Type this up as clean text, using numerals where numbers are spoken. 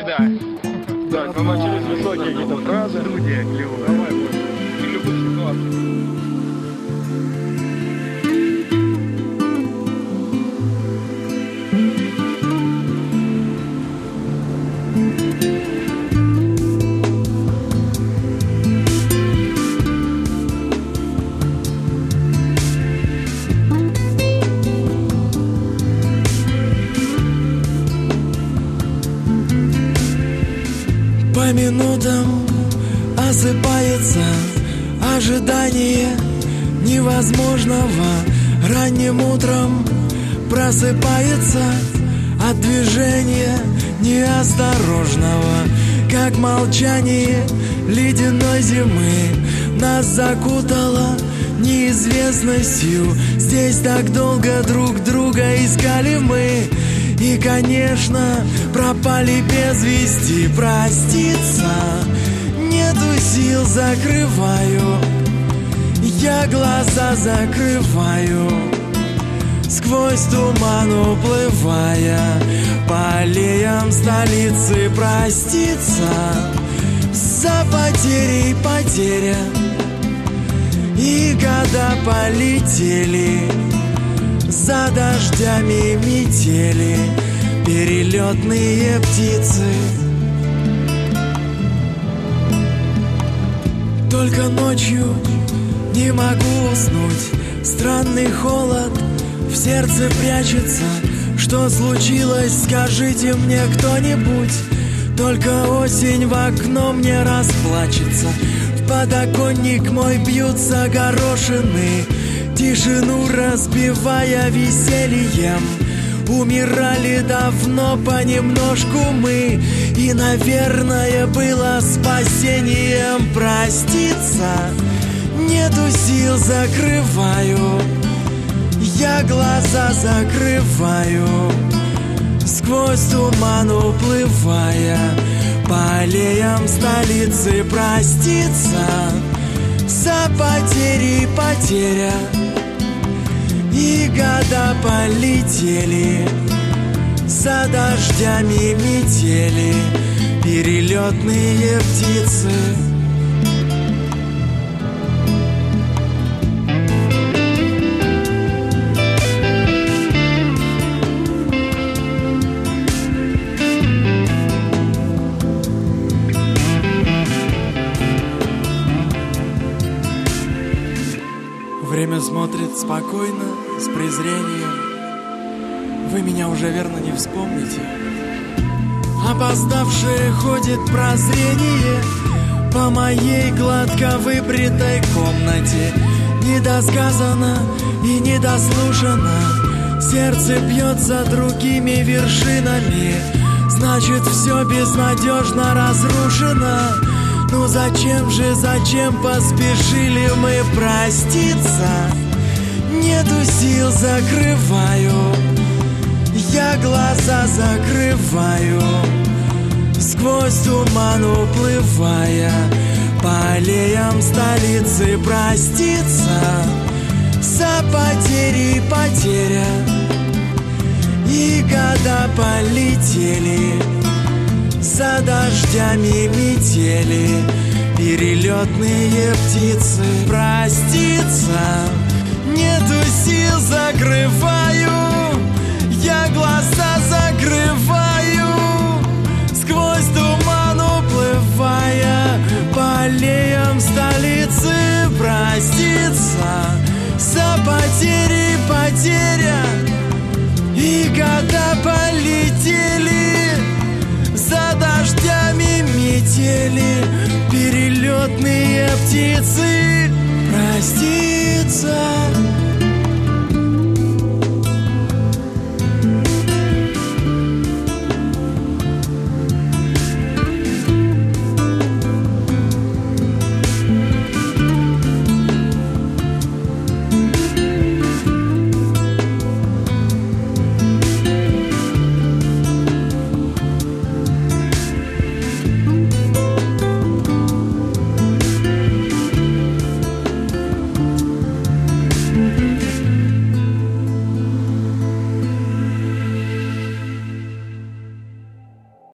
Да. Да, мы начали с высокие какие-то фразы. Студия клевая. Давай, вот. И любых ситуаций. По минутам осыпается ожидание невозможного. Ранним утром просыпается от движения неосторожного. Как молчание ледяной зимы нас закутало неизвестностью. Здесь так долго друг друга искали мы. И, конечно, пропали без вести. Проститься нету сил, закрываю. Я глаза закрываю, сквозь туман уплывая по аллеям столицы. Проститься за потерей потеря. И года полетели за дождями метели, перелетные птицы. Только ночью не могу уснуть. Странный холод в сердце прячется. Что случилось, скажите мне кто-нибудь. Только осень в окно мне расплачется. В подоконник мой бьются горошины, тишину разбивая весельем. Умирали давно понемножку мы, и, наверное, было спасением. Проститься нету сил, закрываю. Я глаза закрываю, сквозь туман уплывая по аллеям столицы. Проститься за потери потеря. И года полетели за дождями метели, перелетные птицы. Время смотрит спокойно, с презрением. Вы меня уже верно не вспомните. Опоздавшее ходит прозрение по моей гладко выбритой комнате. Недосказано и недослушано, сердце бьется другими вершинами. Значит, все безнадежно разрушено. Ну зачем поспешили мы проститься? Нету сил, закрываю. Я глаза закрываю, сквозь туман уплывая по аллеям столицы. Проститься за потери потеря. И года полетели за дождями метели, перелетные птицы. Проститься нету сил, закрываю. Я глаза закрываю, сквозь туман уплывая по аллеям столицы. Проститься за потери потеря. И года полетели за дождями метели, перелетные птицы. Проститься